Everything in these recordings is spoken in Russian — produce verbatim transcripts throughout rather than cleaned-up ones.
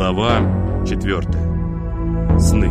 Глава четвертая. Сны.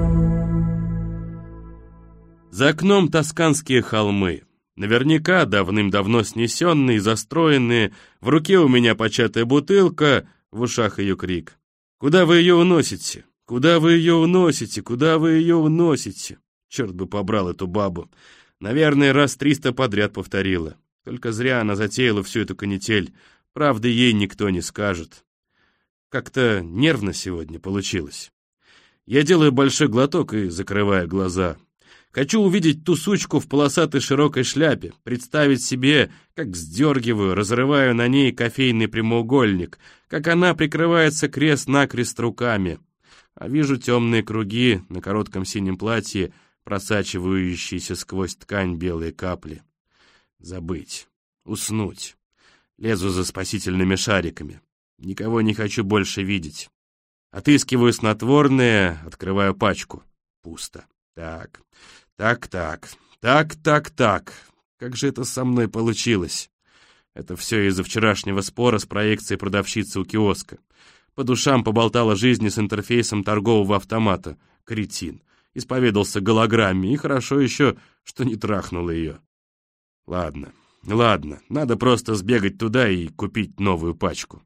За окном тосканские холмы. Наверняка давным-давно снесенные и застроенные. В руке у меня початая бутылка, в ушах ее крик. «Куда вы ее уносите? Куда вы ее уносите? Куда вы ее уносите?» Черт бы побрал эту бабу. Наверное, раз триста подряд повторила. Только зря она затеяла всю эту канитель. Правды ей никто не скажет. Как-то нервно сегодня получилось. Я делаю большой глоток и закрываю глаза. Хочу увидеть ту сучку в полосатой широкой шляпе, представить себе, как сдергиваю, разрываю на ней кофейный прямоугольник, как она прикрывается крест-накрест руками. А вижу темные круги на коротком синем платье, просачивающиеся сквозь ткань белые капли. Забыть. Уснуть. Лезу за спасительными шариками. Никого не хочу больше видеть. Отыскиваю снотворное, открываю пачку. Пусто. Так, так, так, так, так, так. Как же это со мной получилось? Это все из-за вчерашнего спора с проекцией продавщицы у киоска. По душам поболтала жизни с интерфейсом торгового автомата. Кретин. Исповедался голограмме, и хорошо еще, что не трахнула ее. Ладно, ладно, надо просто сбегать туда и купить новую пачку.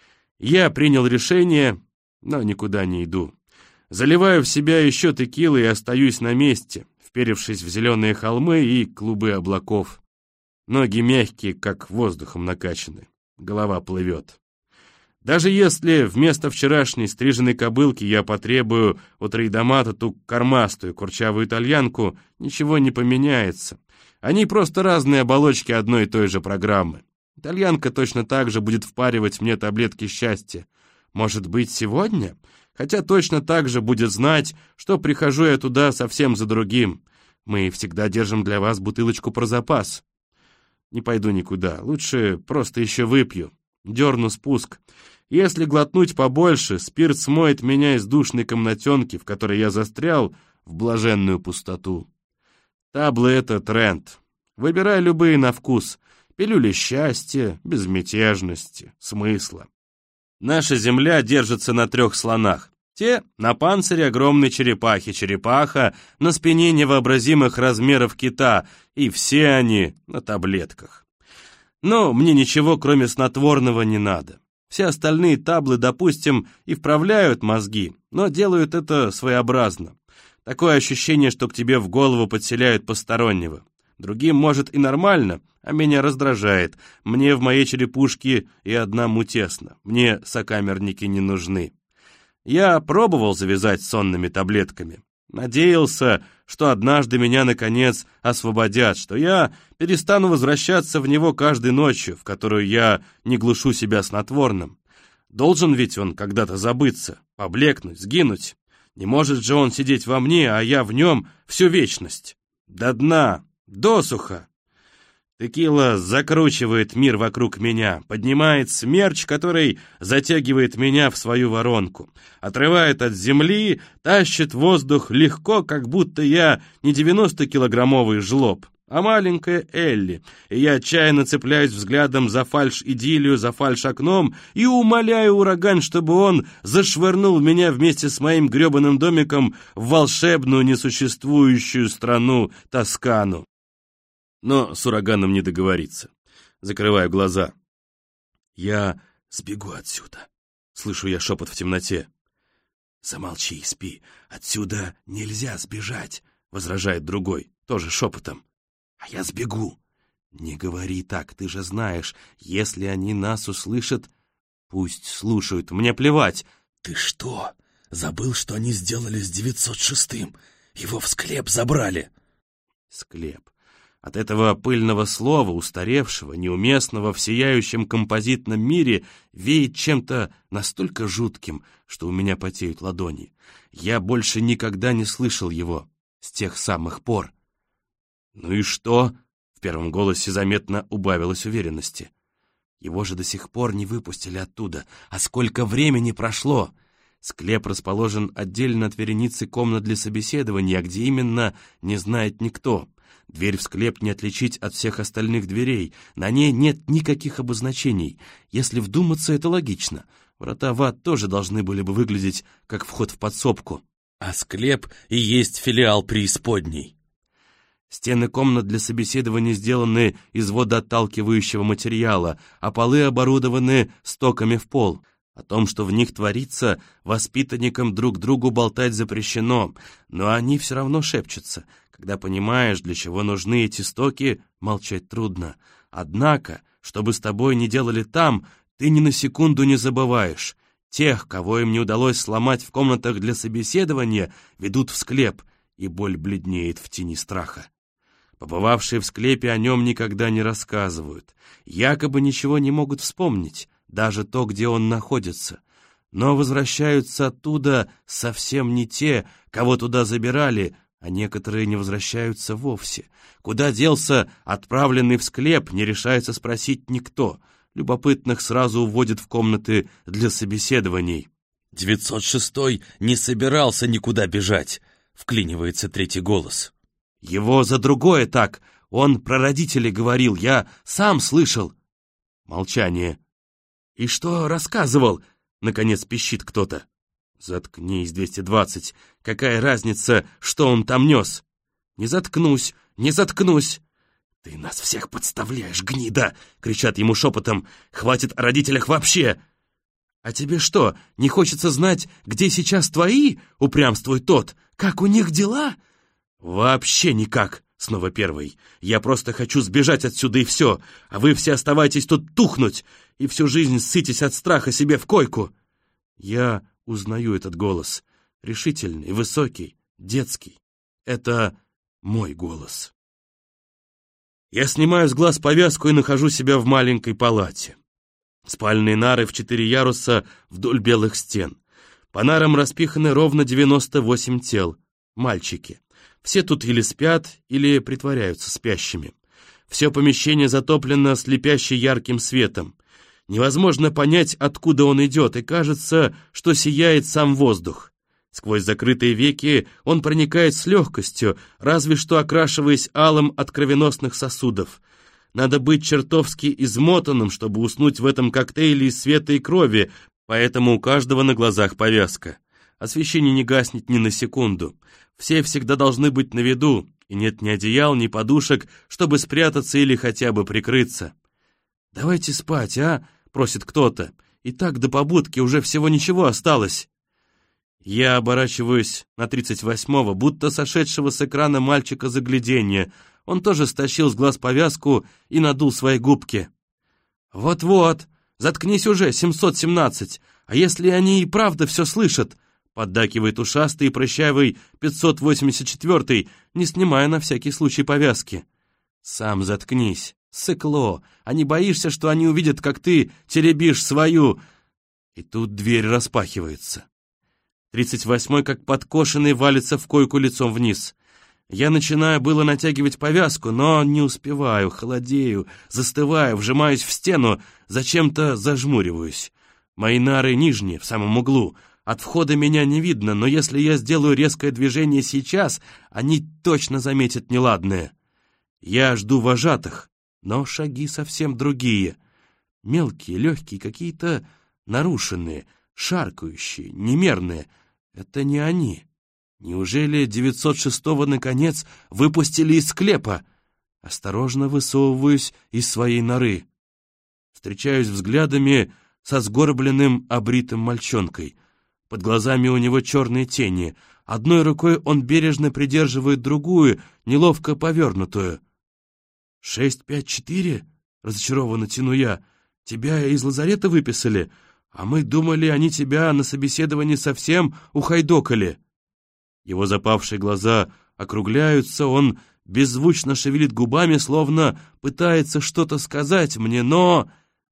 Я принял решение, но никуда не иду. Заливаю в себя еще текилы и остаюсь на месте, вперевшись в зеленые холмы и клубы облаков. Ноги мягкие, как воздухом накачаны. Голова плывет. Даже если вместо вчерашней стриженной кобылки я потребую у трейдомата ту кормастую курчавую итальянку, ничего не поменяется. Они просто разные оболочки одной и той же программы. Итальянка точно так же будет впаривать мне таблетки счастья. Может быть, сегодня? Хотя точно так же будет знать, что прихожу я туда совсем за другим. Мы всегда держим для вас бутылочку про запас. Не пойду никуда, лучше просто еще выпью. Дерну спуск. Если глотнуть побольше, спирт смоет меня из душной комнатенки, в которой я застрял, в блаженную пустоту. Таблы — это тренд. Выбирай любые на вкус. Пилюли счастья, безмятежности, смысла. Наша земля держится на трех слонах. Те — на панцире огромной черепахи, черепаха на спине невообразимых размеров кита, и все они на таблетках. Но мне ничего, кроме снотворного, не надо. Все остальные таблы, допустим, и вправляют мозги, но делают это своеобразно. Такое ощущение, что к тебе в голову подселяют постороннего. Другим, может, и нормально, а меня раздражает. Мне в моей черепушке и одному тесно. Мне сокамерники не нужны. Я пробовал завязать сонными таблетками. Надеялся, что однажды меня, наконец, освободят, что я перестану возвращаться в него каждой ночью, в которую я не глушу себя снотворным. Должен ведь он когда-то забыться, поблекнуть, сгинуть. Не может же он сидеть во мне, а я в нем всю вечность. До дна, досуха. Текила закручивает мир вокруг меня, поднимает смерч, который затягивает меня в свою воронку, отрывает от земли, тащит воздух легко, как будто я не девяностокилограммовый жлоб, а маленькая Элли, и я отчаянно цепляюсь взглядом за фальшь-идиллию, за фальшь-окном и умоляю ураган, чтобы он зашвырнул меня вместе с моим гребаным домиком в волшебную несуществующую страну Тоскану. Но с ураганом не договориться. Закрываю глаза. «Я сбегу отсюда», — слышу я шепот в темноте. «Замолчи и спи, отсюда нельзя сбежать», — возражает другой, тоже шепотом. «А я сбегу». «Не говори так, ты же знаешь, если они нас услышат...» «Пусть слушают, мне плевать». «Ты что, забыл, что они сделали с девятьсот шестым? Его в склеп забрали». Склеп. От этого пыльного слова, устаревшего, неуместного в сияющем композитном мире, веет чем-то настолько жутким, что у меня потеют ладони. Я больше никогда не слышал его с тех самых пор. «Ну и что?» — в первом голосе заметно убавилось уверенности. «Его же до сих пор не выпустили оттуда. А сколько времени прошло!» Склеп расположен отдельно от вереницы комнат для собеседования, а где именно, не знает никто. Дверь в склеп не отличить от всех остальных дверей. На ней нет никаких обозначений. Если вдуматься, это логично. Врата в ад тоже должны были бы выглядеть как вход в подсобку. А склеп и есть филиал преисподней. Стены комнат для собеседования сделаны из водоотталкивающего материала, а полы оборудованы стоками в пол. О том, что в них творится, воспитанникам друг другу болтать запрещено, но они все равно шепчутся. Когда понимаешь, для чего нужны эти стоки, молчать трудно. Однако, что бы с тобой ни делали там, ты ни на секунду не забываешь. Тех, кого им не удалось сломать в комнатах для собеседования, ведут в склеп, и боль бледнеет в тени страха. Побывавшие в склепе о нем никогда не рассказывают. Якобы ничего не могут вспомнить, даже то, где он находится. Но возвращаются оттуда совсем не те, кого туда забирали, а некоторые не возвращаются вовсе. Куда делся отправленный в склеп, не решается спросить никто. Любопытных сразу уводят в комнаты для собеседований. девятьсот шестой не собирался никуда бежать, вклинивается третий голос. Его за другое так. Он про родителей говорил, я сам слышал. Молчание. И что рассказывал? Наконец пищит кто-то. Заткнись, двести двадцать. Какая разница, что он там нес? Не заткнусь, не заткнусь. Ты нас всех подставляешь, гнида! Кричат ему шепотом. Хватит о родителях вообще! А тебе что, не хочется знать, где сейчас твои? Упрямствует тот. Как у них дела? «Вообще никак!» — снова первый. «Я просто хочу сбежать отсюда и все, а вы все оставайтесь тут тухнуть и всю жизнь ссытесь от страха себе в койку!» Я узнаю этот голос. Решительный, высокий, детский. Это мой голос. Я снимаю с глаз повязку и нахожу себя в маленькой палате. Спальные нары в четыре яруса вдоль белых стен. По нарам распиханы ровно девяносто восемь тел. Мальчики. Все тут или спят, или притворяются спящими. Все помещение затоплено слепяще ярким светом. Невозможно понять, откуда он идет, и кажется, что сияет сам воздух. Сквозь закрытые веки он проникает с легкостью, разве что окрашиваясь алым от кровеносных сосудов. Надо быть чертовски измотанным, чтобы уснуть в этом коктейле из света и крови, поэтому у каждого на глазах повязка. Освещение не гаснет ни на секунду. Все всегда должны быть на виду, и нет ни одеял, ни подушек, чтобы спрятаться или хотя бы прикрыться. «Давайте спать, а?» — просит кто-то. «И так до побудки уже всего ничего осталось». Я оборачиваюсь на тридцать восьмого, будто сошедшего с экрана мальчика загляденья. Он тоже стащил с глаз повязку и надул свои губки. «Вот-вот, заткнись уже, семьсот семнадцать, а если они и правда все слышат?» Поддакивает ушастый и прыщавый пятьсот восемьдесят четвёртый, не снимая на всякий случай повязки. «Сам заткнись, сыкло, а не боишься, что они увидят, как ты теребишь свою...» И тут дверь распахивается. Тридцать восьмой, как подкошенный, валится в койку лицом вниз. Я начинаю было натягивать повязку, но не успеваю, холодею, застываю, вжимаюсь в стену, зачем-то зажмуриваюсь. Мои нары нижние, в самом углу. От входа меня не видно, но если я сделаю резкое движение сейчас, они точно заметят неладное. Я жду вожатых, но шаги совсем другие. Мелкие, легкие, какие-то нарушенные, шаркающие, немерные. Это не они. Неужели девятьсот шестого наконец выпустили из склепа? Осторожно высовываюсь из своей норы. Встречаюсь взглядами со сгорбленным обритым мальчонкой. Под глазами у него черные тени. Одной рукой он бережно придерживает другую, неловко повернутую. «Шесть, пять, четыре?» — разочарованно тяну я. «Тебя из лазарета выписали? А мы думали, они тебя на собеседовании совсем ухайдокали». Его запавшие глаза округляются, он беззвучно шевелит губами, словно пытается что-то сказать мне, но...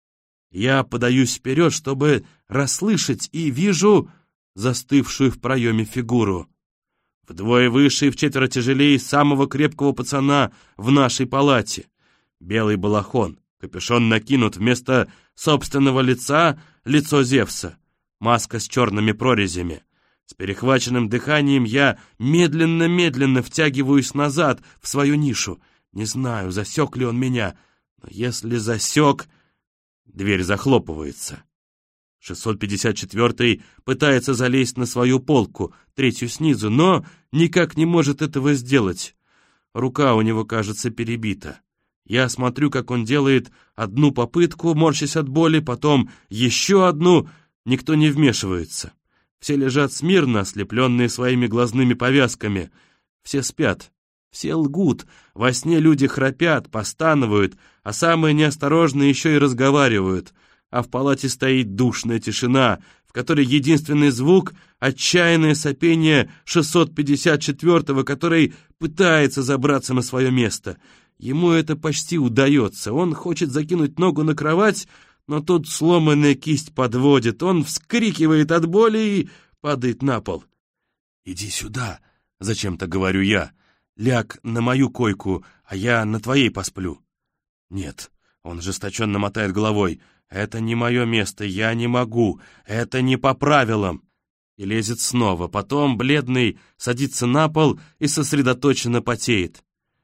Я подаюсь вперед, чтобы расслышать, и вижу застывшую в проеме фигуру. Вдвое выше и вчетверо тяжелее самого крепкого пацана в нашей палате. Белый балахон, капюшон накинут, вместо собственного лица — лицо Зевса, маска с черными прорезями. С перехваченным дыханием я медленно-медленно втягиваюсь назад в свою нишу. Не знаю, засек ли он меня, но если засек... Дверь захлопывается. шестьсот пятьдесят четвёртый пытается залезть на свою полку, третью снизу, но никак не может этого сделать. Рука у него, кажется, перебита. Я смотрю, как он делает одну попытку, морщась от боли, потом еще одну. Никто не вмешивается. Все лежат смирно, ослепленные своими глазными повязками. Все спят, все лгут. Во сне люди храпят, постанывают, а самые неосторожные еще и разговаривают. А в палате стоит душная тишина, в которой единственный звук — отчаянное сопение шестьсот пятьдесят четвёртого, который пытается забраться на свое место. Ему это почти удается. Он хочет закинуть ногу на кровать, но тут сломанная кисть подводит. Он вскрикивает от боли и падает на пол. «Иди сюда», — зачем-то говорю я. «Ляг на мою койку, а я на твоей посплю». «Нет», — он ожесточенно мотает головой. «Это не мое место, я не могу. Это не по правилам». И лезет снова. Потом, бледный, садится на пол и сосредоточенно потеет.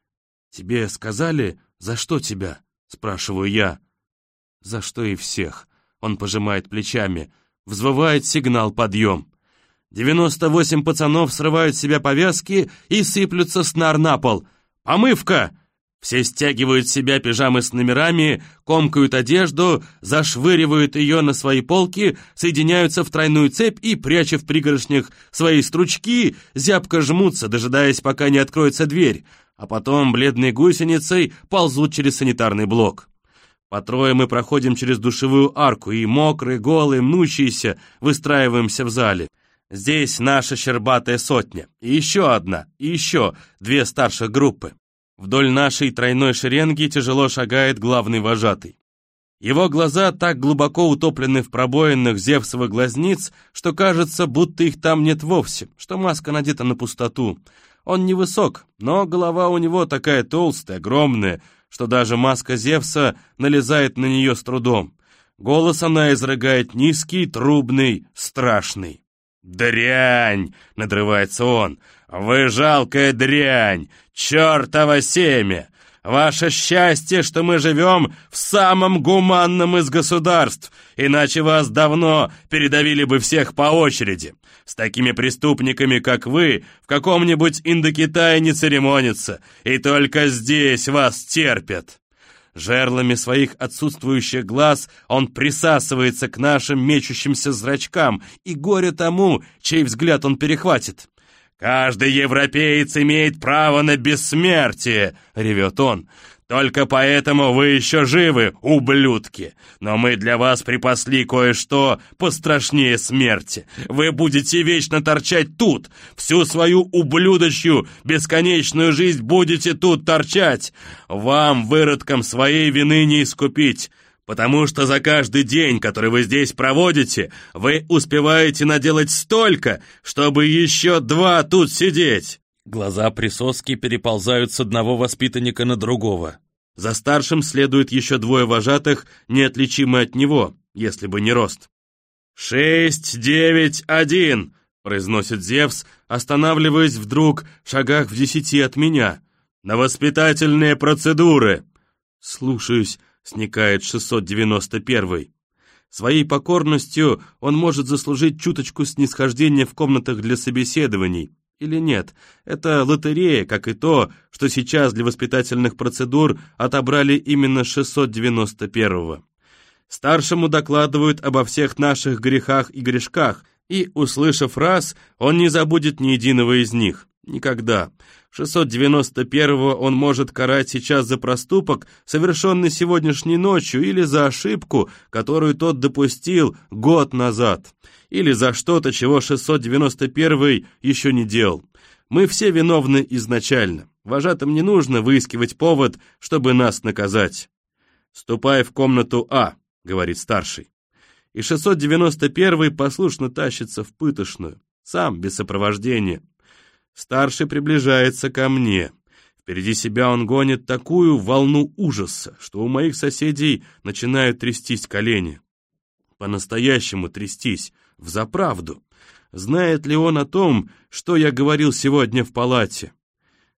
«Тебе сказали, за что тебя?» — спрашиваю я. «За что и всех». Он пожимает плечами. Взвывает сигнал «подъем». девяносто восемь пацанов срывают с себя повязки и сыплются с нар на пол. «Помывка!» Все стягивают с себя пижамы с номерами, комкают одежду, зашвыривают ее на свои полки, соединяются в тройную цепь и, пряча в пригоршнях свои стручки, зябко жмутся, дожидаясь, пока не откроется дверь, а потом бледной гусеницей ползут через санитарный блок. По трое мы проходим через душевую арку и, мокрые, голые, мнущиеся, выстраиваемся в зале. Здесь наша щербатая сотня, и еще одна, и еще две старших группы. Вдоль нашей тройной шеренги тяжело шагает главный вожатый. Его глаза так глубоко утоплены в пробоинах Зевсовых глазниц, что кажется, будто их там нет вовсе, что маска надета на пустоту. Он невысок, но голова у него такая толстая, огромная, что даже маска Зевса налезает на нее с трудом. Голос она изрыгает низкий, трубный, страшный. «Дрянь!» — надрывается он. «Вы жалкая дрянь! Чертово семя! Ваше счастье, что мы живем в самом гуманном из государств, иначе вас давно передавили бы всех по очереди. С такими преступниками, как вы, в каком-нибудь Индокитае не церемонятся, и только здесь вас терпят». Жерлами своих отсутствующих глаз он присасывается к нашим мечущимся зрачкам, и горе тому, чей взгляд он перехватит. «Каждый европеец имеет право на бессмертие!» — ревет он. «Только поэтому вы еще живы, ублюдки! Но мы для вас припасли кое-что пострашнее смерти. Вы будете вечно торчать тут! Всю свою ублюдочью, бесконечную жизнь будете тут торчать! Вам, выродкам, своей вины не искупить! Потому что за каждый день, который вы здесь проводите, вы успеваете наделать столько, чтобы еще два тут сидеть!» Глаза присоски переползают с одного воспитанника на другого. За старшим следует еще двое вожатых, неотличимые от него, если бы не рост. «Шесть, девять, один!» — произносит Зевс, останавливаясь вдруг в шагах в десяти от меня. «На воспитательные процедуры!» «Слушаюсь», — сникает шестьсот девяносто первый. Своей покорностью он может заслужить чуточку снисхождения в комнатах для собеседований. Или нет, это лотерея, как и то, что сейчас для воспитательных процедур отобрали именно шестьсот девяносто первого. Старшему докладывают обо всех наших грехах и грешках, и, услышав раз, он не забудет ни единого из них. Никогда. шестьсот девяносто первого он может карать сейчас за проступок, совершенный сегодняшней ночью, или за ошибку, которую тот допустил год назад, или за что-то, чего шестьсот девяносто первый еще не делал. Мы все виновны изначально. Вожатым не нужно выискивать повод, чтобы нас наказать. «Ступай в комнату А», — говорит старший. И шестьсот девяносто первый послушно тащится в пытошную, сам, без сопровождения. Старший приближается ко мне. Впереди себя он гонит такую волну ужаса, что у моих соседей начинают трястись колени. По-настоящему трястись, взаправду. Знает ли он о том, что я говорил сегодня в палате?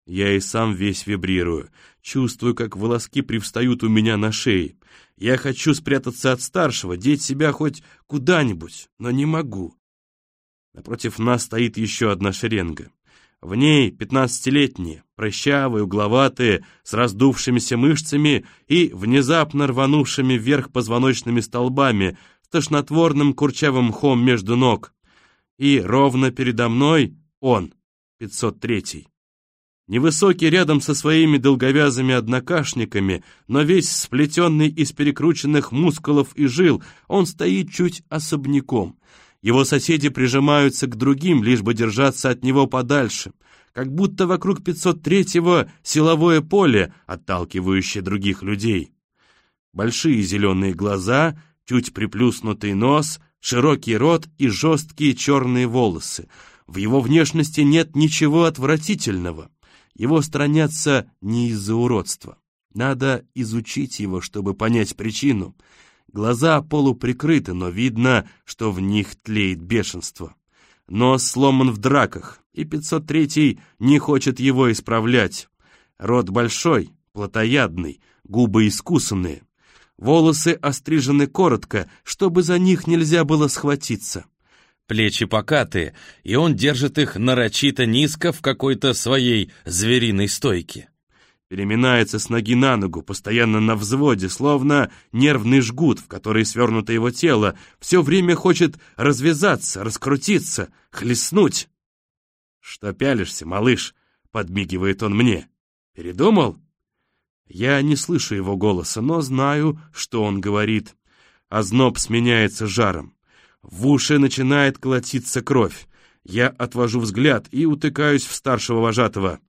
Я и сам весь вибрирую, чувствую, как волоски привстают у меня на шее. Я хочу спрятаться от старшего, деть себя хоть куда-нибудь, но не могу. Напротив нас стоит еще одна шеренга. В ней пятнадцатилетние, прыщавые, угловатые, с раздувшимися мышцами и внезапно рванувшими вверх позвоночными столбами, с тошнотворным курчавым мхом между ног. И ровно передо мной он, пятьсот третий. Невысокий рядом со своими долговязыми однокашниками, но весь сплетенный из перекрученных мускулов и жил, он стоит чуть особняком. Его соседи прижимаются к другим, лишь бы держаться от него подальше, как будто вокруг пятьсот третьего силовое поле, отталкивающее других людей. Большие зеленые глаза, чуть приплюснутый нос, широкий рот и жесткие черные волосы. В его внешности нет ничего отвратительного. Его сторонятся не из-за уродства. Надо изучить его, чтобы понять причину. Глаза полуприкрыты, но видно, что в них тлеет бешенство. Нос сломан в драках, и пятьсот третий не хочет его исправлять. Рот большой, плотоядный, губы искусанные. Волосы острижены коротко, чтобы за них нельзя было схватиться. Плечи покатые, и он держит их нарочито низко в какой-то своей звериной стойке. Переминается с ноги на ногу, постоянно на взводе, словно нервный жгут, в который свернуто его тело, все время хочет развязаться, раскрутиться, хлестнуть. «Что пялишься, малыш?» — подмигивает он мне. «Передумал?» Я не слышу его голоса, но знаю, что он говорит. Озноб сменяется жаром. В уши начинает колотиться кровь. Я отвожу взгляд и утыкаюсь в старшего вожатого.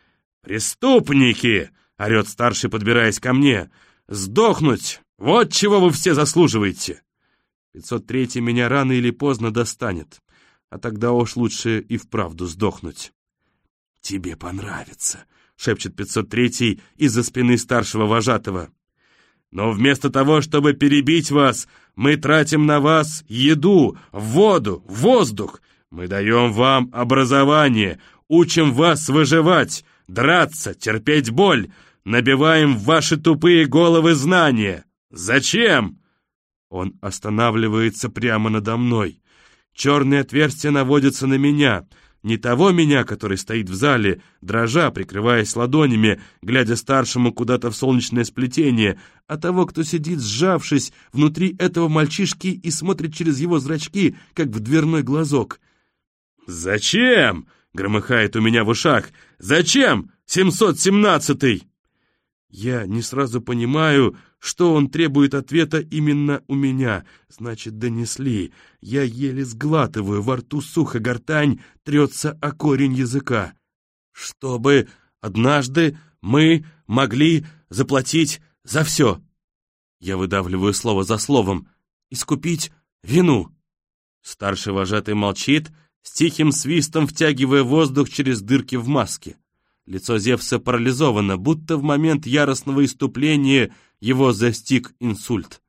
«Преступники!» — орет старший, подбираясь ко мне. «Сдохнуть! Вот чего вы все заслуживаете!» пятьсот третий меня рано или поздно достанет, а тогда уж лучше и вправду сдохнуть. «Тебе понравится!» — шепчет пятьсот третий из-за спины старшего вожатого. «Но вместо того, чтобы перебить вас, мы тратим на вас еду, воду, воздух. Мы даем вам образование, учим вас выживать, драться, терпеть боль, набиваем в ваши тупые головы знания. Зачем?» Он останавливается прямо надо мной. Черные отверстия наводятся на меня. Не того меня, который стоит в зале, дрожа, прикрываясь ладонями, глядя старшему куда-то в солнечное сплетение, а того, кто сидит, сжавшись внутри этого мальчишки и смотрит через его зрачки, как в дверной глазок. «Зачем?» — громыхает у меня в ушах. «Зачем, семьсот семнадцатый?» Я не сразу понимаю, что он требует ответа именно у меня. Значит, донесли. Я еле сглатываю, во рту сухо, гортань трется о корень языка. «Чтобы однажды мы могли заплатить за все». Я выдавливаю слово за словом. «Искупить вину». Старший вожатый молчит, с тихим свистом втягивая воздух через дырки в маске. Лицо Зевса парализовано, будто в момент яростного исступления его застиг инсульт.